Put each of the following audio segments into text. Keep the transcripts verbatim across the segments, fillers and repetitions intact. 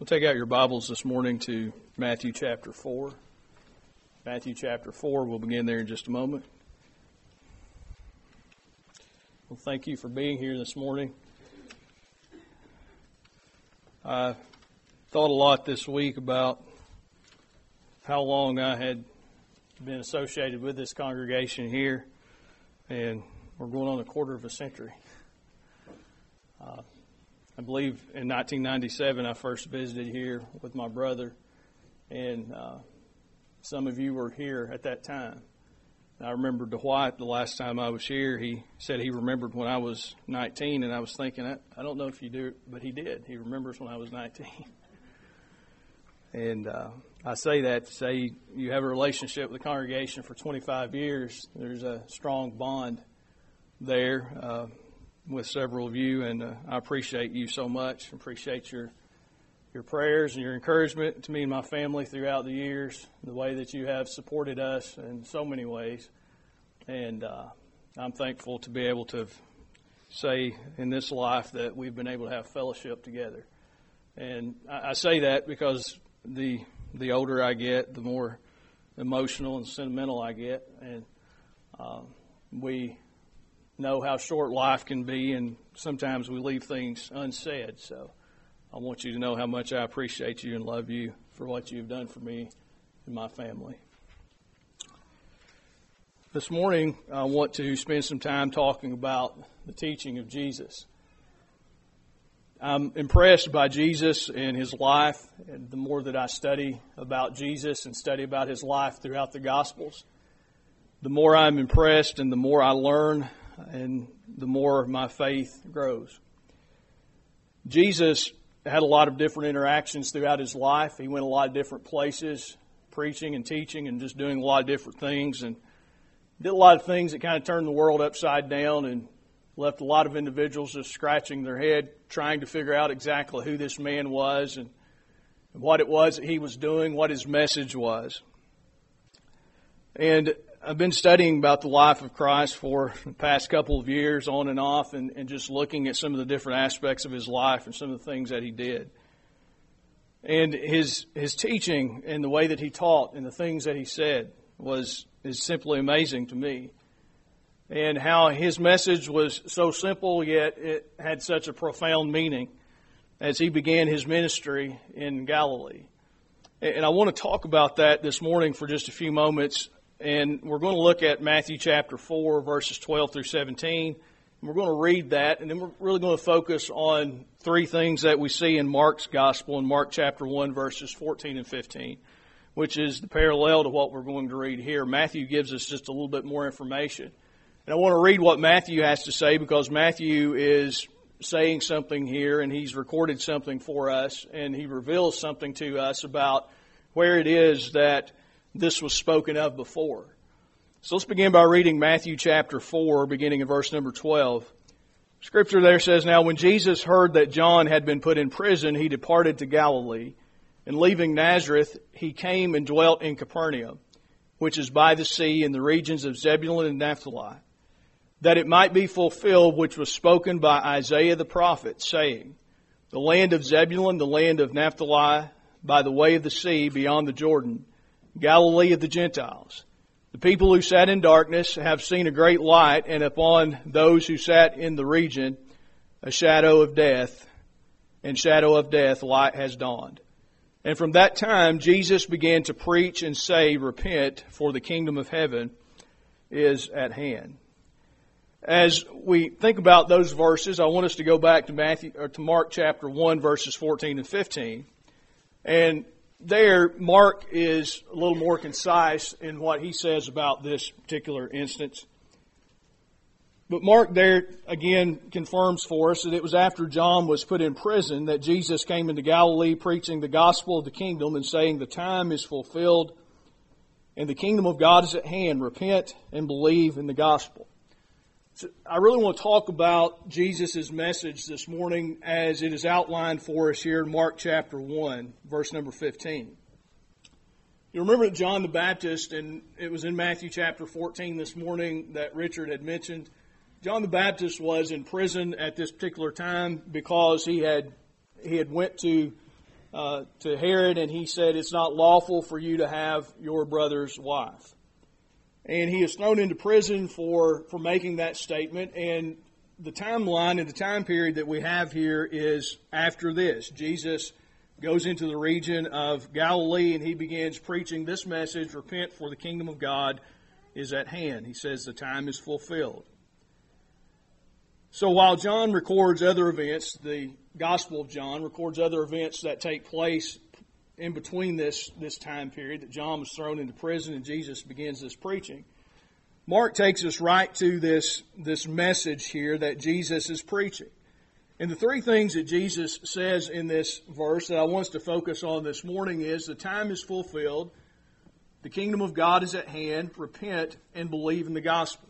We'll take out your Bibles this morning to Matthew chapter four. Matthew chapter four, we'll begin there in just a moment. Well, thank you for being here this morning. I thought a lot this week about how long I had been associated with this congregation here, and we're going on a quarter of a century. Uh, I believe in nineteen ninety-seven I first visited here with my brother, and uh, some of you were here at that time. I remember Dwight, the last time I was here, he said he remembered when I was nineteen, and I was thinking, I, I don't know if you do, but he did. He remembers when I was nineteen. And uh, I say that to say you have a relationship with the congregation for twenty-five years. There's a strong bond there uh, with several of you, and uh, I appreciate you so much. I appreciate your your prayers and your encouragement to me and my family throughout the years, the way that you have supported us in so many ways. And uh, I'm thankful to be able to say in this life that we've been able to have fellowship together. And I, I say that because the the older I get, the more emotional and sentimental I get. And uh, we know how short life can be, and sometimes we leave things unsaid. So I want you to know how much I appreciate you and love you for what you've done for me and my family. This morning, I want to spend some time talking about the teaching of Jesus. I'm impressed by Jesus and his life, and the more that I study about Jesus and study about his life throughout the Gospels, the more I'm impressed and the more I learn and the more my faith grows. Jesus had a lot of different interactions throughout his life. He went a lot of different places, preaching and teaching and just doing a lot of different things, and did a lot of things that kind of turned the world upside down and left a lot of individuals just scratching their head, trying to figure out exactly who this man was and what it was that he was doing, what his message was. And I've been studying about the life of Christ for the past couple of years, on and off, and, and just looking at some of the different aspects of his life and some of the things that he did. And his his teaching and the way that he taught and the things that he said was is simply amazing to me. And how his message was so simple, yet it had such a profound meaning as he began his ministry in Galilee. And I want to talk about that this morning for just a few moments. And we're going to look at Matthew chapter four, verses twelve through seventeen. And we're going to read that, and then we're really going to focus on three things that we see in Mark's gospel, in Mark chapter one, verses fourteen and fifteen, which is the parallel to what we're going to read here. Matthew gives us just a little bit more information. And I want to read what Matthew has to say, because Matthew is saying something here, and he's recorded something for us, and he reveals something to us about where it is that this was spoken of before. So let's begin by reading Matthew chapter four, beginning in verse number twelve. Scripture there says, "Now when Jesus heard that John had been put in prison, he departed to Galilee, and leaving Nazareth, he came and dwelt in Capernaum, which is by the sea in the regions of Zebulun and Naphtali, that it might be fulfilled which was spoken by Isaiah the prophet, saying, The land of Zebulun, the land of Naphtali, by the way of the sea beyond the Jordan, Galilee of the Gentiles. The people who sat in darkness have seen a great light, and upon those who sat in the region a shadow of death, and shadow of death light has dawned. And from that time Jesus began to preach and say, Repent, for the kingdom of heaven is at hand." As we think about those verses, I want us to go back to Matthew or to Mark chapter one, verses fourteen and fifteen. And there, Mark is a little more concise in what he says about this particular instance. But Mark there, again, confirms for us that it was after John was put in prison that Jesus came into Galilee preaching the gospel of the kingdom and saying, The time is fulfilled and the kingdom of God is at hand. Repent and believe in the gospel. So I really want to talk about Jesus' message this morning as it is outlined for us here in Mark chapter one, verse number fifteen. You remember that John the Baptist, and it was in Matthew chapter fourteen this morning that Richard had mentioned, John the Baptist was in prison at this particular time because he had he had went to uh, to Herod, and he said, it's not lawful for you to have your brother's wife. And he is thrown into prison for, for making that statement. And the timeline and the time period that we have here is after this. Jesus goes into the region of Galilee and he begins preaching this message, repent for the kingdom of God is at hand. He says the time is fulfilled. So while John records other events, the Gospel of John records other events that take place in between this, this time period that John was thrown into prison and Jesus begins this preaching, Mark takes us right to this, this message here that Jesus is preaching. And the three things that Jesus says in this verse that I want us to focus on this morning is the time is fulfilled, the kingdom of God is at hand, repent and believe in the gospel.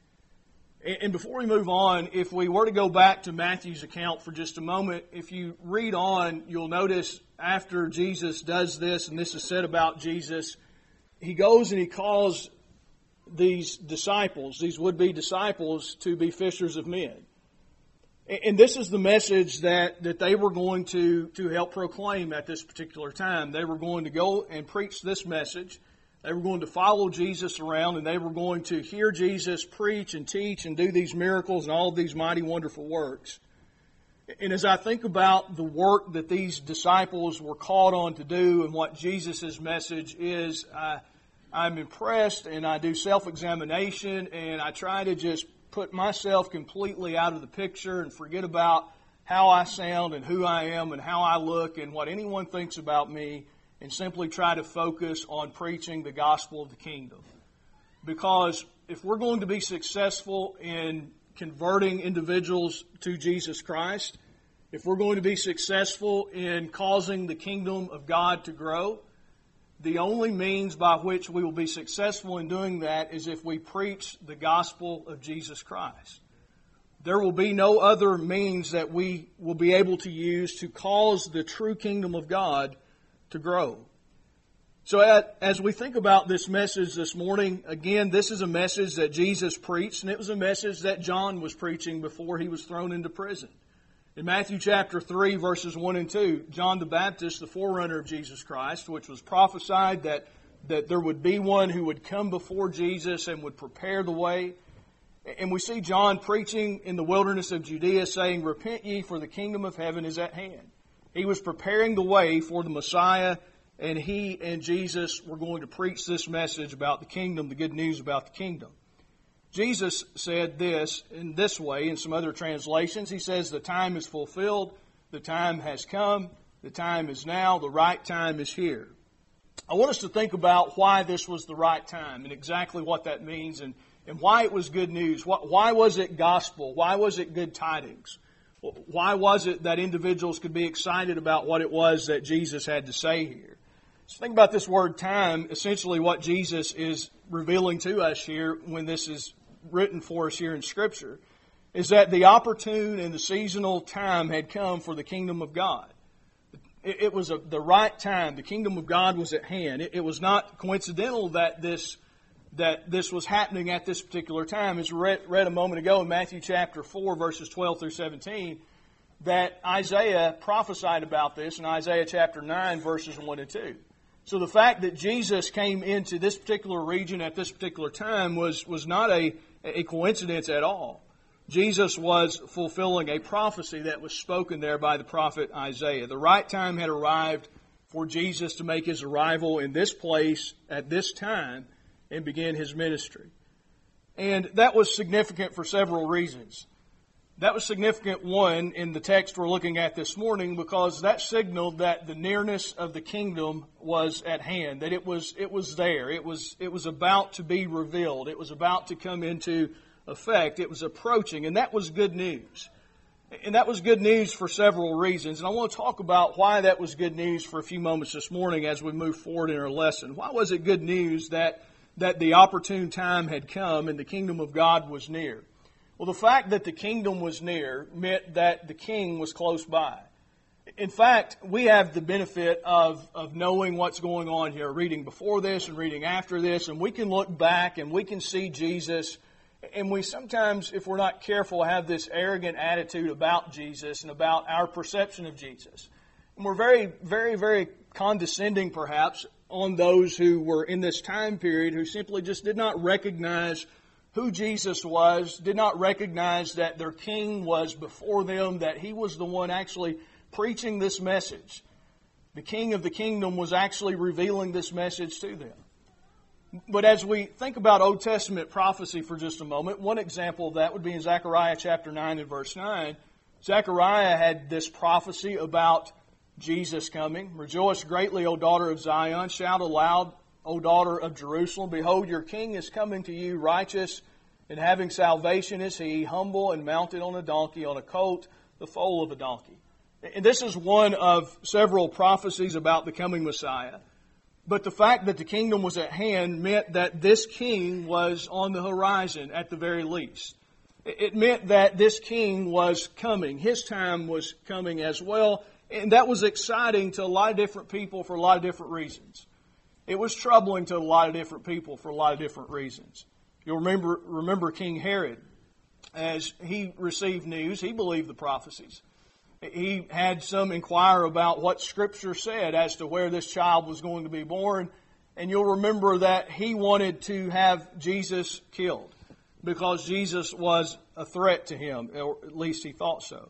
And before we move on, if we were to go back to Matthew's account for just a moment, if you read on, you'll notice after Jesus does this, and this is said about Jesus, he goes and he calls these disciples, these would-be disciples, to be fishers of men. And this is the message that, that they were going to, to help proclaim at this particular time. They were going to go and preach this message. They were going to follow Jesus around, and they were going to hear Jesus preach and teach and do these miracles and all of these mighty, wonderful works. And as I think about the work that these disciples were called on to do and what Jesus' message is, I, I'm impressed, and I do self-examination, and I try to just put myself completely out of the picture and forget about how I sound and who I am and how I look and what anyone thinks about me, and simply try to focus on preaching the gospel of the kingdom. Because if we're going to be successful in converting individuals to Jesus Christ, if we're going to be successful in causing the kingdom of God to grow, the only means by which we will be successful in doing that is if we preach the gospel of Jesus Christ. There will be no other means that we will be able to use to cause the true kingdom of God to grow. So as we think about this message this morning, again, this is a message that Jesus preached, and it was a message that John was preaching before he was thrown into prison. In Matthew chapter three, verses one and two, John the Baptist, the forerunner of Jesus Christ, which was prophesied that, that there would be one who would come before Jesus and would prepare the way. And we see John preaching in the wilderness of Judea saying, repent ye, for the kingdom of heaven is at hand. He was preparing the way for the Messiah, and he and Jesus were going to preach this message about the kingdom, the good news about the kingdom. Jesus said this in this way in some other translations. He says, the time is fulfilled, the time has come, the time is now, the right time is here. I want us to think about why this was the right time and exactly what that means and, and why it was good news. Why was it gospel? Why was it good tidings? Why was it that individuals could be excited about what it was that Jesus had to say here? So think about this word time. Essentially what Jesus is revealing to us here when this is written for us here in Scripture is that the opportune and the seasonal time had come for the kingdom of God. It, it was a, the right time. The kingdom of God was at hand. It, it was not coincidental that this that this was happening at this particular time. As we read, read a moment ago in Matthew chapter four, verses twelve through seventeen, that Isaiah prophesied about this in Isaiah chapter nine, verses one and two. So the fact that Jesus came into this particular region at this particular time was, was not a, a coincidence at all. Jesus was fulfilling a prophecy that was spoken there by the prophet Isaiah. The right time had arrived for Jesus to make his arrival in this place at this time and begin his ministry. And that was significant for several reasons. That was significant, one, in the text we're looking at this morning, because that signaled that the nearness of the kingdom was at hand, that it was it was there. It was it was about to be revealed. It was about to come into effect. It was approaching, and that was good news. And that was good news for several reasons. And I want to talk about why that was good news for a few moments this morning as we move forward in our lesson. Why was it good news that that the opportune time had come and the kingdom of God was near? Well, the fact that the kingdom was near meant that the king was close by. In fact, we have the benefit of, of knowing what's going on here, reading before this and reading after this, and we can look back and we can see Jesus, and we sometimes, if we're not careful, have this arrogant attitude about Jesus and about our perception of Jesus. And we're very, very, very condescending, perhaps, on those who were in this time period who simply just did not recognize who Jesus was, did not recognize that their King was before them, that He was the one actually preaching this message. The King of the kingdom was actually revealing this message to them. But as we think about Old Testament prophecy for just a moment, one example of that would be in Zechariah chapter nine and verse nine. Zechariah had this prophecy about Jesus coming. Rejoice greatly, O daughter of Zion. Shout aloud, O daughter of Jerusalem. Behold, your king is coming to you, righteous and having salvation is he, humble and mounted on a donkey, on a colt, the foal of a donkey. And this is one of several prophecies about the coming Messiah. But the fact that the kingdom was at hand meant that this king was on the horizon at the very least. It meant that this king was coming. His time was coming as well. And that was exciting to a lot of different people for a lot of different reasons. It was troubling to a lot of different people for a lot of different reasons. You'll remember, remember King Herod. As he received news, he believed the prophecies. He had some inquire about what Scripture said as to where this child was going to be born. And you'll remember that he wanted to have Jesus killed because Jesus was a threat to him, or at least he thought so.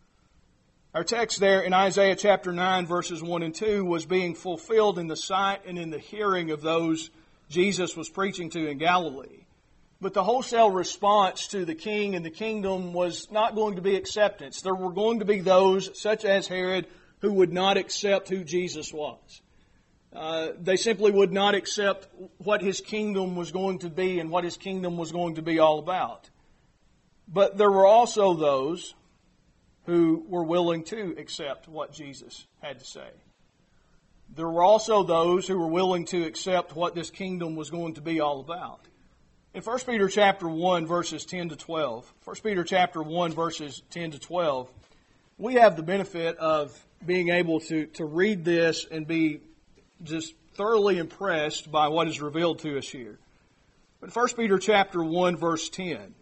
Our text there in Isaiah chapter nine, verses one and two, was being fulfilled in the sight and in the hearing of those Jesus was preaching to in Galilee. But the wholesale response to the king and the kingdom was not going to be acceptance. There were going to be those, such as Herod, who would not accept who Jesus was. Uh, they simply would not accept what his kingdom was going to be and what his kingdom was going to be all about. But there were also those who were willing to accept what Jesus had to say. There were also those who were willing to accept what this kingdom was going to be all about. In First Peter chapter one, verses ten to twelve, First Peter chapter one, verses ten to twelve, we have the benefit of being able to, to read this and be just thoroughly impressed by what is revealed to us here. But First Peter chapter one, verse ten,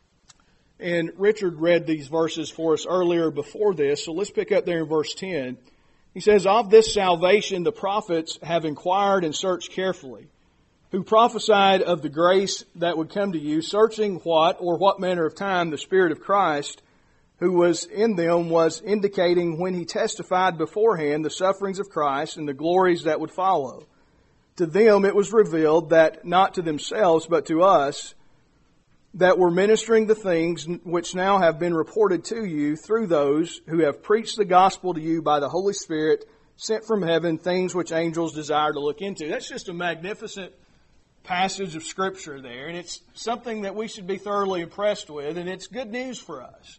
and Richard read these verses for us earlier before this, so let's pick up there in verse ten. He says, "Of this salvation the prophets have inquired and searched carefully, who prophesied of the grace that would come to you, searching what or what manner of time the Spirit of Christ, who was in them, was indicating when he testified beforehand the sufferings of Christ and the glories that would follow. To them it was revealed that not to themselves, but to us, that were ministering the things which now have been reported to you through those who have preached the gospel to you by the Holy Spirit sent from heaven, things which angels desire to look into." That's just a magnificent passage of Scripture there, and it's something that we should be thoroughly impressed with, and it's good news for us.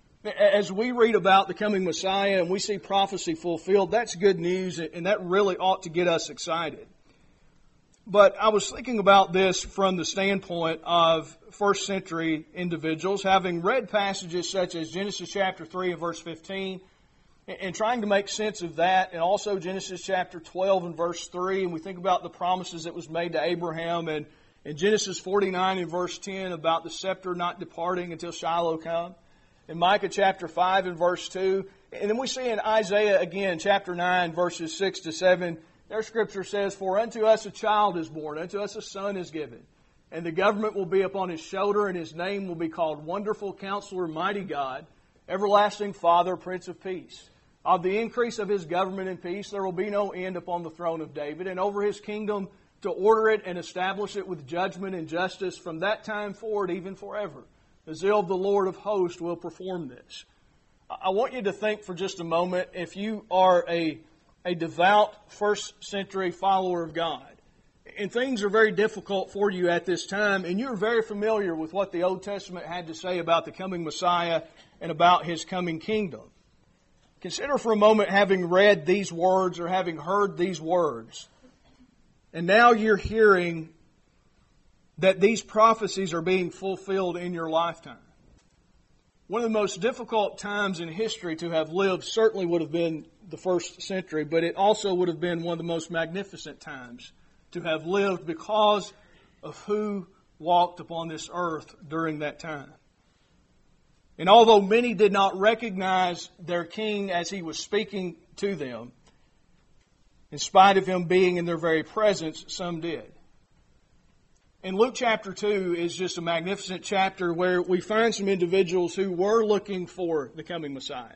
As we read about the coming Messiah and we see prophecy fulfilled, that's good news, and that really ought to get us excited. But I was thinking about this from the standpoint of first century individuals, having read passages such as Genesis chapter three and verse fifteen, and trying to make sense of that, and also Genesis chapter twelve and verse three, and we think about the promises that was made to Abraham, and in Genesis forty-nine and verse ten about the scepter not departing until Shiloh come, in Micah chapter five and verse two, and then we see in Isaiah again, chapter nine, verses six to seven, their Scripture says, "For unto us a child is born, unto us a son is given, and the government will be upon his shoulder, and his name will be called Wonderful Counselor, Mighty God, Everlasting Father, Prince of Peace. Of the increase of his government and peace there will be no end upon the throne of David, and over his kingdom to order it and establish it with judgment and justice from that time forward, even forever. The zeal of the Lord of hosts will perform this." I want you to think for just a moment, if you are a a devout first century follower of God, and things are very difficult for you at this time, and you're very familiar with what the Old Testament had to say about the coming Messiah and about his coming kingdom. Consider for a moment having read these words or having heard these words, and now you're hearing that these prophecies are being fulfilled in your lifetime. One of the most difficult times in history to have lived certainly would have been the first century, but it also would have been one of the most magnificent times to have lived because of who walked upon this earth during that time. And although many did not recognize their king as he was speaking to them. In spite of Him being in their very presence, some did. And Luke chapter two is just a magnificent chapter where we find some individuals who were looking for the coming Messiah.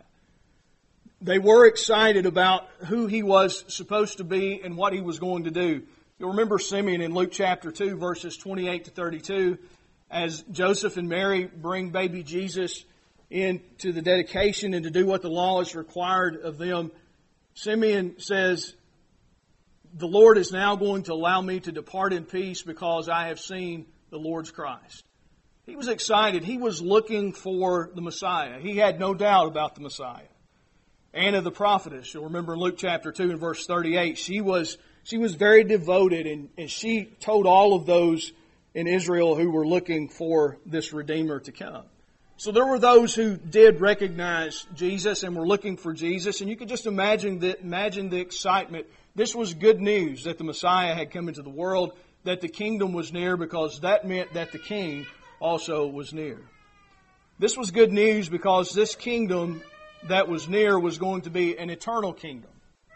They were excited about who He was supposed to be and what He was going to do. You'll remember Simeon in Luke chapter two, verses twenty-eight to thirty-two, as Joseph and Mary bring baby Jesus into the dedication and to do what the law is required of them. Simeon says, "The Lord is now going to allow me to depart in peace because I have seen the Lord's Christ." He was excited. He was looking for the Messiah. He had no doubt about the Messiah. Anna the prophetess, you'll remember in Luke chapter two and verse thirty-eight, she was she was very devoted, and, and she told all of those in Israel who were looking for this Redeemer to come. So there were those who did recognize Jesus and were looking for Jesus, and you could just imagine the, imagine the excitement. This was good news that the Messiah had come into the world, that the kingdom was near, because that meant that the King also was near. This was good news because this kingdom that was near was going to be an eternal kingdom.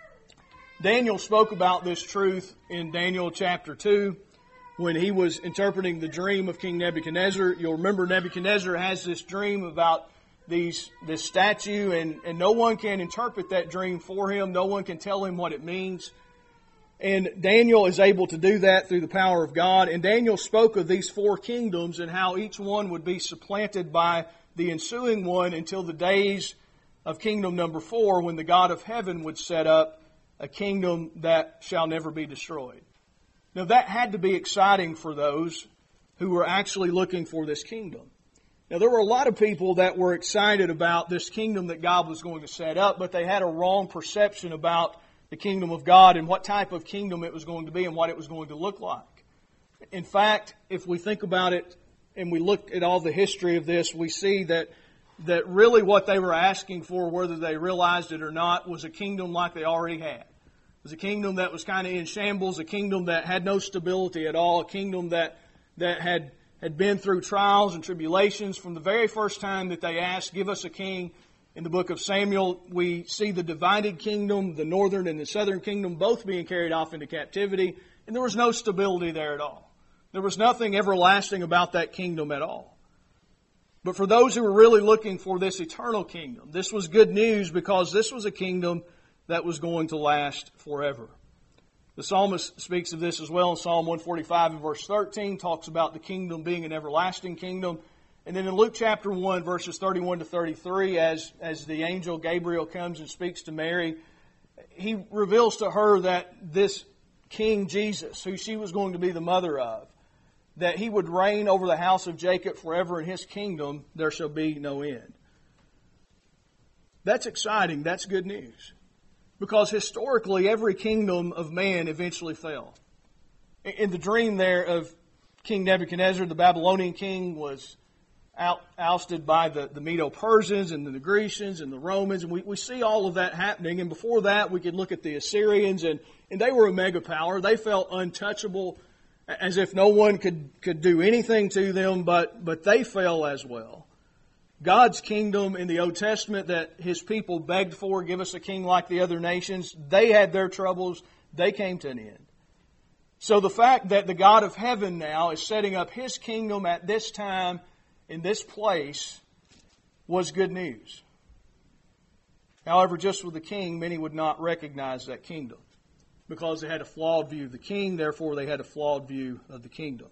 Daniel spoke about this truth in Daniel chapter two when he was interpreting the dream of King Nebuchadnezzar. You'll remember Nebuchadnezzar has this dream about these this statue, and, and no one can interpret that dream for him. No one can tell him what it means. And Daniel is able to do that through the power of God. And Daniel spoke of these four kingdoms and how each one would be supplanted by the ensuing one until the days of kingdom number four, when the God of heaven would set up a kingdom that shall never be destroyed. Now that had to be exciting for those who were actually looking for this kingdom. Now there were a lot of people that were excited about this kingdom that God was going to set up, but they had a wrong perception about the kingdom of God and what type of kingdom it was going to be and what it was going to look like. In fact, if we think about it and we look at all the history of this, we see that that really what they were asking for, whether they realized it or not, was a kingdom like they already had. It was a kingdom that was kind of in shambles, a kingdom that had no stability at all, a kingdom that that had, had been through trials and tribulations. From the very first time that they asked, "Give us a king," in the book of Samuel, we see the divided kingdom, the northern and the southern kingdom, both being carried off into captivity, and there was no stability there at all. There was nothing everlasting about that kingdom at all. But for those who were really looking for this eternal kingdom, this was good news because this was a kingdom that was going to last forever. The psalmist speaks of this as well in Psalm one forty-five and verse thirteen, talks about the kingdom being an everlasting kingdom. And then in Luke chapter one, verses thirty-one to thirty-three, as, as the angel Gabriel comes and speaks to Mary, he reveals to her that this King Jesus, who she was going to be the mother of, that He would reign over the house of Jacob forever, in His kingdom there shall be no end. That's exciting. That's good news. Because historically, every kingdom of man eventually fell. In the dream there of King Nebuchadnezzar, the Babylonian king was out, ousted by the, the Medo-Persians and the Grecians and the Romans. And we, we see all of that happening. And before that, we could look at the Assyrians, and, and they were a mega power. They felt untouchable, as if no one could, could do anything to them, but, but they fell as well. God's kingdom in the Old Testament that His people begged for, give us a king like the other nations, they had their troubles, they came to an end. So the fact that the God of heaven now is setting up His kingdom at this time, in this place, was good news. However, just with the king, many would not recognize that kingdom, because they had a flawed view of the king, therefore they had a flawed view of the kingdom.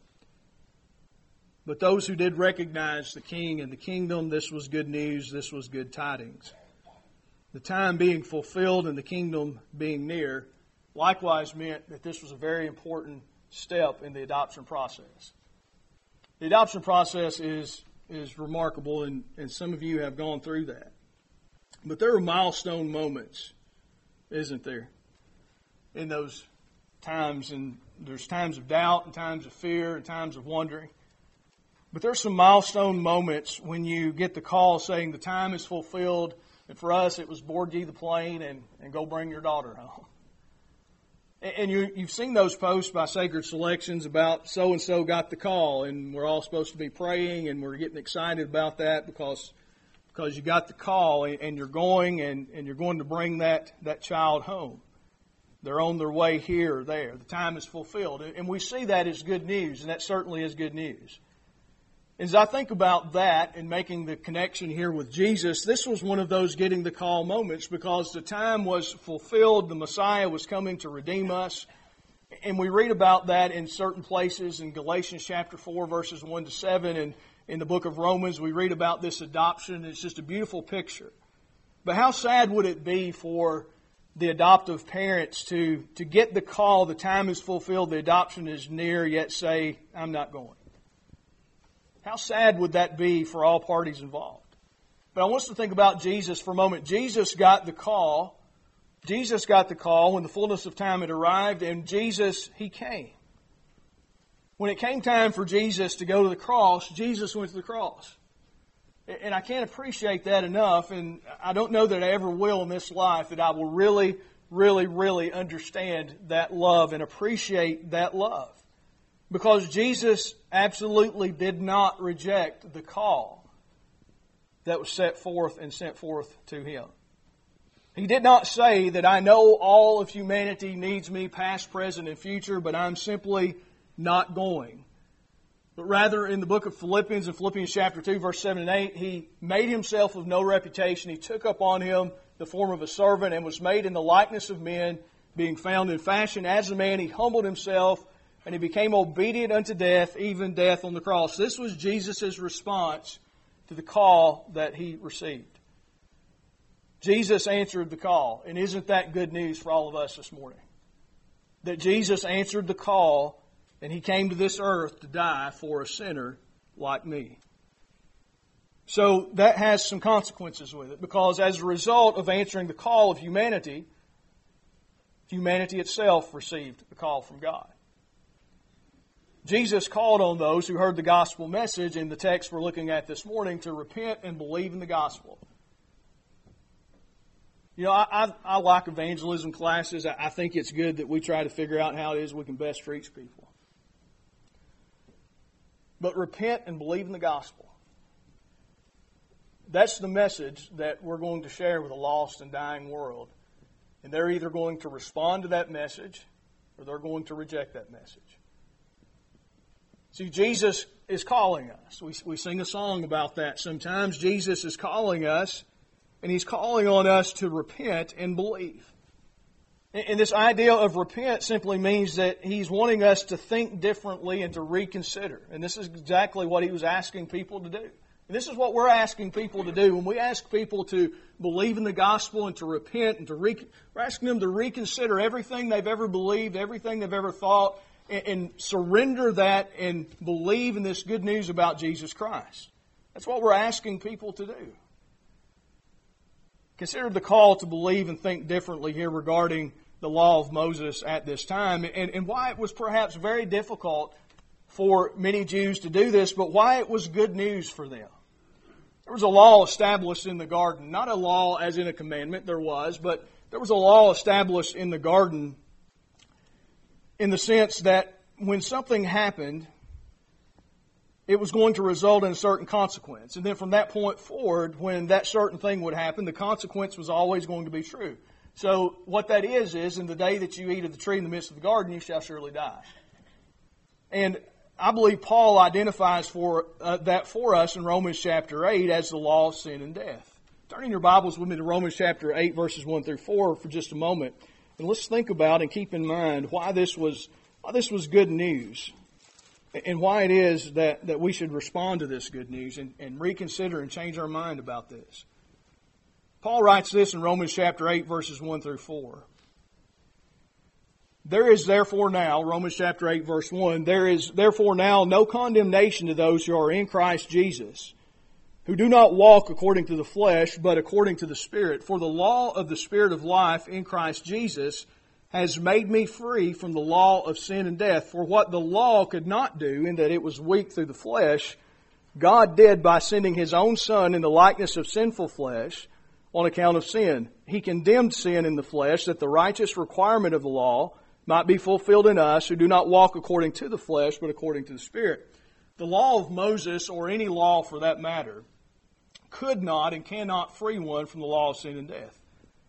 But those who did recognize the king and the kingdom, this was good news, this was good tidings. The time being fulfilled and the kingdom being near likewise meant that this was a very important step in the adoption process. The adoption process is, is remarkable, and, and some of you have gone through that. But there are milestone moments, isn't there, in those times? And there's times of doubt and times of fear and times of wondering. But there's some milestone moments when you get the call saying the time is fulfilled. And for us, it was board ye the plane and, and go bring your daughter home. And you, you've seen those posts by Sacred Selections about so-and-so got the call, and we're all supposed to be praying, and we're getting excited about that because because you got the call and you're going and, and you're going to bring that, that child home. They're on their way here or there. The time is fulfilled. And we see that as good news, and that certainly is good news. As I think about that and making the connection here with Jesus, this was one of those getting the call moments because the time was fulfilled. The Messiah was coming to redeem us. And we read about that in certain places in Galatians chapter four, verses one to seven. And in the book of Romans, we read about this adoption. It's just a beautiful picture. But how sad would it be for the adoptive parents to, to get the call, the time is fulfilled, the adoption is near, yet say, I'm not going? How sad would that be for all parties involved? But I want us to think about Jesus for a moment. Jesus got the call. Jesus got the call when the fullness of time had arrived, and Jesus, He came. When it came time for Jesus to go to the cross, Jesus went to the cross. And I can't appreciate that enough, and I don't know that I ever will in this life, that I will really, really, really understand that love and appreciate that love. Because Jesus absolutely did not reject the call that was set forth and sent forth to Him. He did not say that I know all of humanity needs me, past, present, and future, but I'm simply not going. But rather, in the book of Philippians, in Philippians chapter two, verse seven and eight, He made Himself of no reputation. He took upon Him the form of a servant and was made in the likeness of men, being found in fashion as a man. He humbled Himself, and He became obedient unto death, even death on the cross. This was Jesus' response to the call that He received. Jesus answered the call. And isn't that good news for all of us this morning? That Jesus answered the call, and He came to this earth to die for a sinner like me. So that has some consequences with it, because as a result of answering the call of humanity, humanity itself received the call from God. Jesus called on those who heard the gospel message in the text we're looking at this morning to repent and believe in the gospel. You know, I, I, I like evangelism classes. I, I think it's good that we try to figure out how it is we can best reach people. But repent and believe in the gospel. That's the message that we're going to share with a lost and dying world. And they're either going to respond to that message or they're going to reject that message. See, Jesus is calling us. We, we sing a song about that sometimes. Jesus is calling us, and He's calling on us to repent and believe. And, and this idea of repent simply means that He's wanting us to think differently and to reconsider. And this is exactly what He was asking people to do. And this is what we're asking people to do. When we ask people to believe in the gospel and to repent and to re- we're asking them to reconsider everything they've ever believed, everything they've ever thought, and surrender that and believe in this good news about Jesus Christ. That's what we're asking people to do. Consider the call to believe and think differently here regarding the law of Moses at this time, and, and why it was perhaps very difficult for many Jews to do this, but why it was good news for them. There was a law established in the garden, not a law as in a commandment, there was, but there was a law established in the garden in the sense that when something happened, it was going to result in a certain consequence. And then from that point forward, when that certain thing would happen, the consequence was always going to be true. So what that is, is in the day that you eat of the tree in the midst of the garden, you shall surely die. And I believe Paul identifies for uh, that for us in Romans chapter eight as the law of sin and death. Turn in your Bibles with me to Romans chapter eight, verses one through four for just a moment. And let's think about and keep in mind why this was why this was good news and why it is that, that we should respond to this good news and, and reconsider and change our mind about this. Paul writes this in Romans chapter eight, verses one through four. There is therefore now, Romans chapter eight, verse one, there is therefore now no condemnation to those who are in Christ Jesus, who do not walk according to the flesh, but according to the Spirit. For the law of the Spirit of life in Christ Jesus has made me free from the law of sin and death. For what the law could not do, in that it was weak through the flesh, God did by sending His own Son in the likeness of sinful flesh on account of sin. He condemned sin in the flesh, that the righteous requirement of the law might be fulfilled in us who do not walk according to the flesh, but according to the Spirit. The law of Moses, or any law for that matter, could not and cannot free one from the law of sin and death.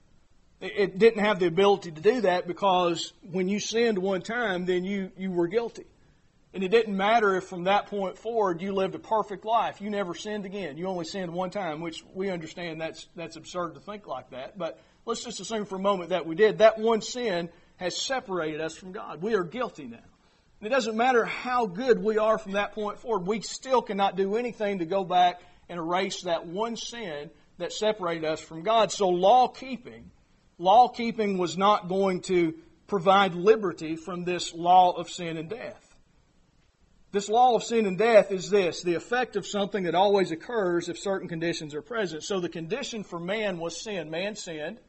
It didn't have the ability to do that because when you sinned one time, then you, you were guilty. And it didn't matter if from that point forward you lived a perfect life. You never sinned again. You only sinned one time, which we understand that's that's absurd to think like that. But let's just assume for a moment that we did. That one sin has separated us from God. We are guilty now. And it doesn't matter how good we are from that point forward. We still cannot do anything to go back and erase that one sin that separated us from God. So law-keeping, law-keeping was not going to provide liberty from this law of sin and death. This law of sin and death is this, the effect of something that always occurs if certain conditions are present. So the condition for man was sin. Man sinned.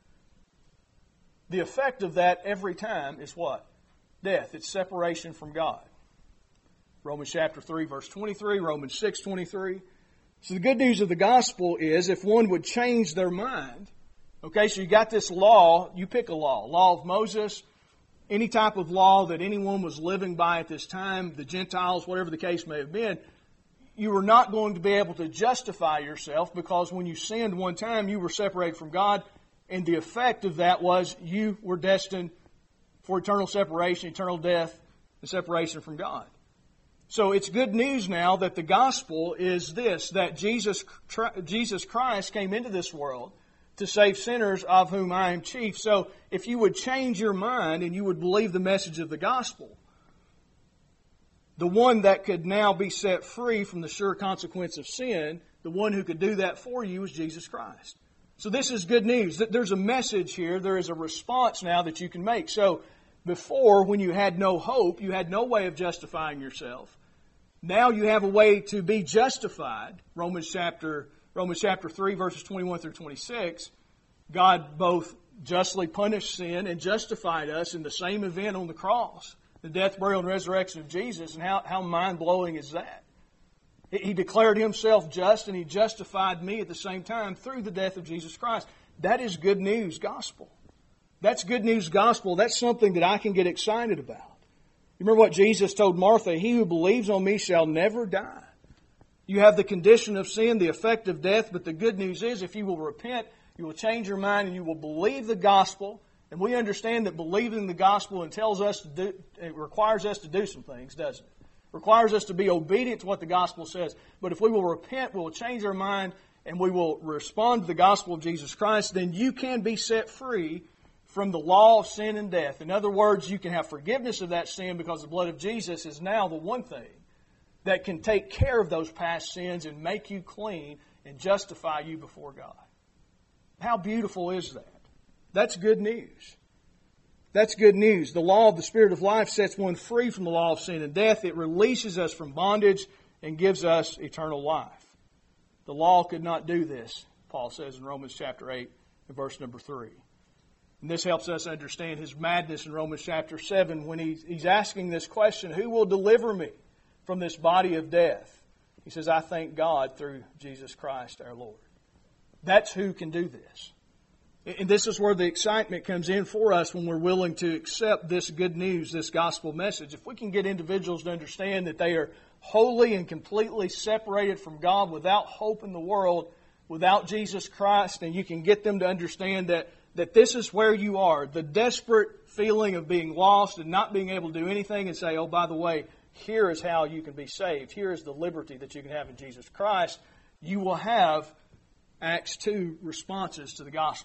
The effect of that every time is what? Death. It's separation from God. Romans chapter three, verse twenty-three, Romans six, twenty-three. So the good news of the gospel is if one would change their mind, okay, so you got this law, you pick a law, law of Moses, any type of law that anyone was living by at this time, the Gentiles, whatever the case may have been, you were not going to be able to justify yourself because when you sinned one time, you were separated from God, and the effect of that was you were destined for eternal separation, eternal death, and separation from God. So it's good news now that the gospel is this, that Jesus, Jesus Christ came into this world to save sinners, of whom I am chief. So if you would change your mind and you would believe the message of the gospel, the one that could now be set free from the sure consequence of sin, the one who could do that for you is Jesus Christ. So this is good news. There's a message here. There is a response now that you can make. So before, when you had no hope, you had no way of justifying yourself. Now you have a way to be justified. Romans chapter Romans chapter three, verses twenty-one through twenty-six, God both justly punished sin and justified us in the same event on the cross, the death, burial, and resurrection of Jesus. And how, how mind-blowing is that? He declared Himself just and He justified me at the same time through the death of Jesus Christ. That is good news gospel. That's good news gospel. That's something that I can get excited about. You remember what Jesus told Martha? He who believes on me shall never die. You have the condition of sin, the effect of death, but the good news is if you will repent, you will change your mind and you will believe the gospel. And we understand that believing the gospel and tells us to do, it requires us to do some things, doesn't it? It requires us to be obedient to what the gospel says. But if we will repent, we will change our mind and we will respond to the gospel of Jesus Christ, then you can be set free from the law of sin and death. In other words, you can have forgiveness of that sin because the blood of Jesus is now the one thing that can take care of those past sins and make you clean and justify you before God. How beautiful is that? That's good news. That's good news. The law of the Spirit of life sets one free from the law of sin and death. It releases us from bondage and gives us eternal life. The law could not do this, Paul says in Romans chapter eight and verse number three. And this helps us understand his madness in Romans chapter seven when he's, he's asking this question, who will deliver me from this body of death? He says, I thank God through Jesus Christ our Lord. That's who can do this. And this is where the excitement comes in for us when we're willing to accept this good news, this gospel message. If we can get individuals to understand that they are wholly and completely separated from God, without hope in the world, without Jesus Christ, and you can get them to understand that, that this is where you are, the desperate feeling of being lost and not being able to do anything, and say, oh, by the way, here is how you can be saved. Here is the liberty that you can have in Jesus Christ. You will have Acts two responses to the gospel.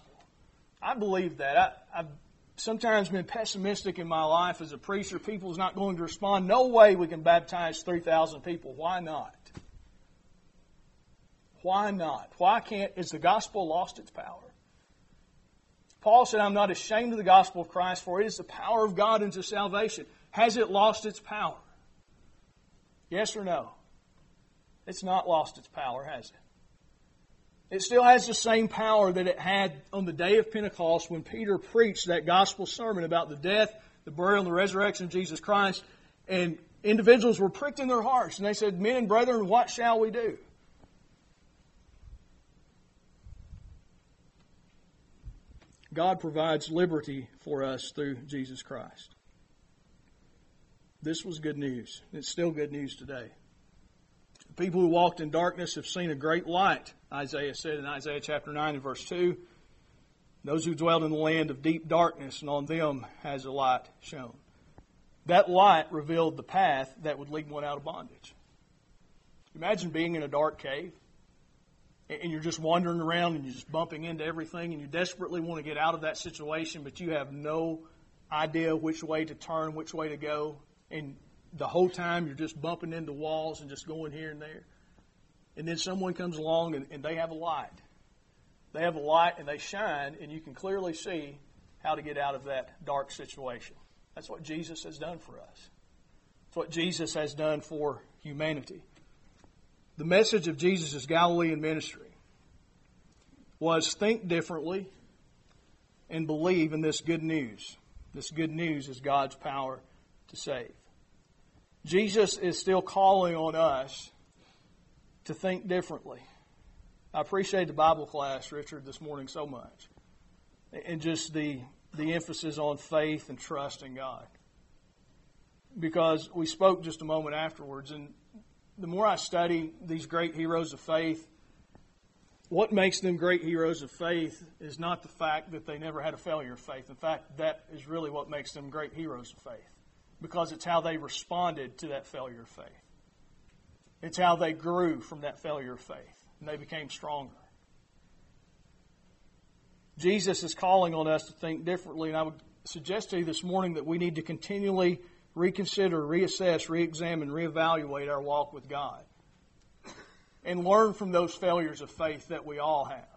I believe that. I, I've sometimes been pessimistic in my life as a preacher. People's not going to respond. No way we can baptize three thousand people. Why not? Why not? Why can't? Is the gospel lost its power? Paul said, I'm not ashamed of the gospel of Christ, for it is the power of God unto salvation. Has it lost its power? Yes or no? It's not lost its power, has it? It still has the same power that it had on the day of Pentecost when Peter preached that gospel sermon about the death, the burial, and the resurrection of Jesus Christ. And individuals were pricked in their hearts. And they said, men and brethren, what shall we do? God provides liberty for us through Jesus Christ. This was good news. It's still good news today. People who walked in darkness have seen a great light, Isaiah said in Isaiah chapter nine and verse two. Those who dwelled in the land of deep darkness, and on them has a light shone. That light revealed the path that would lead one out of bondage. Imagine being in a dark cave, and you're just wandering around and you're just bumping into everything, and you desperately want to get out of that situation, but you have no idea which way to turn, which way to go, and the whole time you're just bumping into walls and just going here and there. And then someone comes along and, and they have a light. They have a light and they shine, and you can clearly see how to get out of that dark situation. That's what Jesus has done for us. That's what Jesus has done for humanity. The message of Jesus' Galilean ministry was think differently and believe in this good news. This good news is God's power to save. Jesus is still calling on us to think differently. I appreciate the Bible class, Richard, this morning so much. And just the, the emphasis on faith and trust in God. Because we spoke just a moment afterwards, and the more I study these great heroes of faith, what makes them great heroes of faith is not the fact that they never had a failure of faith. In fact, that is really what makes them great heroes of faith. Because it's how they responded to that failure of faith. It's how they grew from that failure of faith. And they became stronger. Jesus is calling on us to think differently. And I would suggest to you this morning that we need to continually reconsider, reassess, reexamine, reevaluate our walk with God. And learn from those failures of faith that we all have.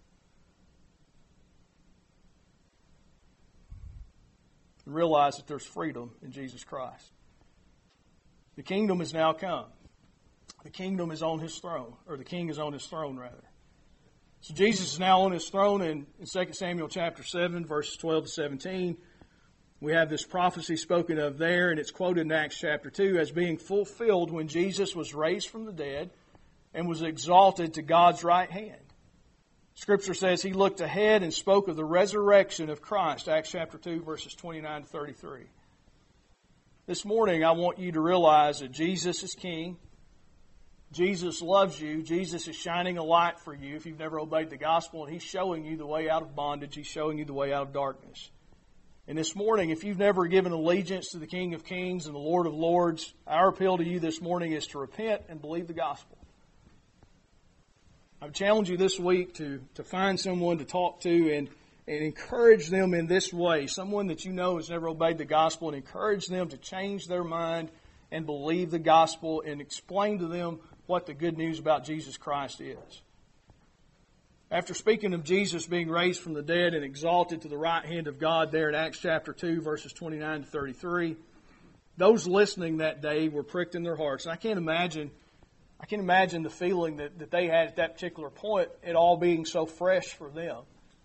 And realize that there's freedom in Jesus Christ. The kingdom has now come. The kingdom is on His throne, or the king is on His throne, rather. So Jesus is now on His throne, and in Second Samuel chapter seven, verses twelve to seventeen, we have this prophecy spoken of there, and it's quoted in Acts chapter two as being fulfilled when Jesus was raised from the dead and was exalted to God's right hand. Scripture says He looked ahead and spoke of the resurrection of Christ, Acts chapter two, verses twenty-nine to thirty-three. This morning, I want you to realize that Jesus is King. Jesus loves you. Jesus is shining a light for you if you've never obeyed the gospel, and He's showing you the way out of bondage. He's showing you the way out of darkness. And this morning, if you've never given allegiance to the King of Kings and the Lord of Lords, our appeal to you this morning is to repent and believe the gospel. I would challenge you this week to, to find someone to talk to and, and encourage them in this way. Someone that you know has never obeyed the gospel, and encourage them to change their mind and believe the gospel and explain to them what the good news about Jesus Christ is. After speaking of Jesus being raised from the dead and exalted to the right hand of God there in Acts chapter two, verses twenty-nine to thirty-three, those listening that day were pricked in their hearts. And I can't imagine, I can't imagine the feeling that, that they had at that particular point, it all being so fresh for them.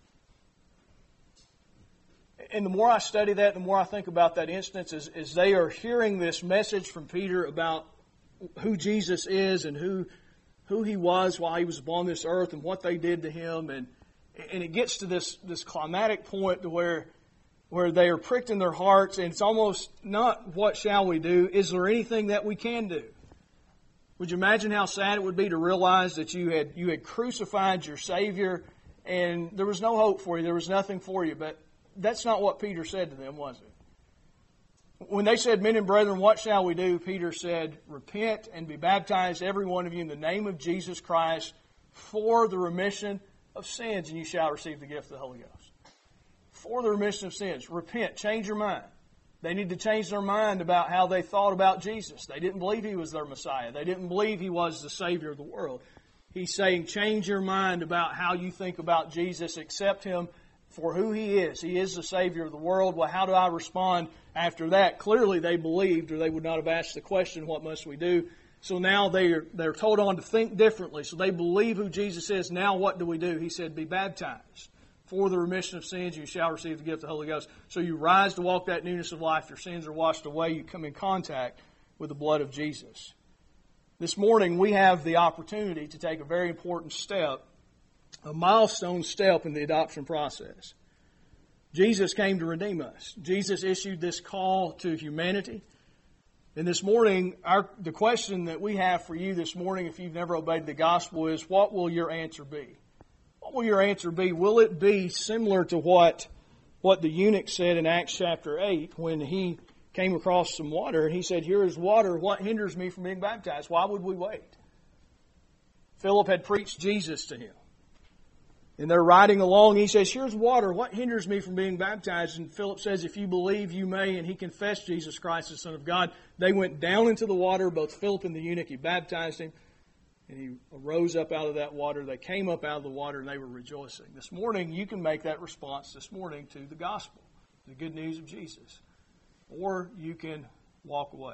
And the more I study that, the more I think about that instance, is, is they are hearing this message from Peter about who Jesus is and who who He was while He was upon this earth and what they did to Him. And and it gets to this, this climatic point to where, where they are pricked in their hearts, and it's almost not what shall we do, is there anything that we can do? Would you imagine how sad it would be to realize that you had you had crucified your Savior and there was no hope for you, there was nothing for you? But that's not what Peter said to them, was it? When they said, "Men and brethren, what shall we do?" Peter said, "Repent and be baptized, every one of you, in the name of Jesus Christ, for the remission of sins, and you shall receive the gift of the Holy Ghost." For the remission of sins. Repent. Change your mind. They need to change their mind about how they thought about Jesus. They didn't believe He was their Messiah. They didn't believe He was the Savior of the world. He's saying, change your mind about how you think about Jesus. Accept Him for who He is. He is the Savior of the world. Well, how do I respond after that? Clearly they believed, or they would not have asked the question, what must we do? So now they're, they're told on to think differently. So they believe who Jesus is. Now what do we do? He said, be baptized. For the remission of sins, you shall receive the gift of the Holy Ghost. So you rise to walk that newness of life. Your sins are washed away. You come in contact with the blood of Jesus. This morning we have the opportunity to take a very important step, a milestone step in the adoption process. Jesus came to redeem us. Jesus issued this call to humanity. And this morning, our, the question that we have for you this morning, if you've never obeyed the gospel, is what will your answer be? What will your answer be? Will it be similar to what, what the eunuch said in Acts chapter eight when he came across some water and he said, "Here is water. What hinders me from being baptized? Why would we wait?" Philip had preached Jesus to him. And they're riding along. He says, "Here's water. What hinders me from being baptized?" And Philip says, "If you believe, you may." And he confessed Jesus Christ, the Son of God. They went down into the water, both Philip and the eunuch. He baptized him. And he arose up out of that water. They came up out of the water and they were rejoicing. This morning, you can make that response this morning to the gospel, the good news of Jesus. Or you can walk away,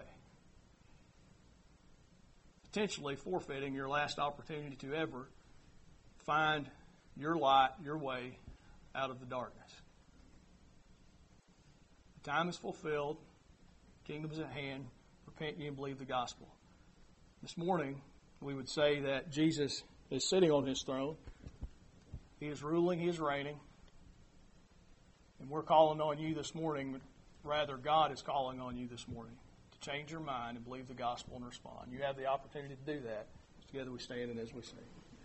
potentially forfeiting your last opportunity to ever find your light, your way out of the darkness. The time is fulfilled. The kingdom is at hand. Repent ye and believe the gospel. This morning, we would say that Jesus is sitting on His throne. He is ruling. He is reigning. And we're calling on you this morning. Rather, God is calling on you this morning to change your mind and believe the gospel and respond. You have the opportunity to do that. Together we stand and as we sing.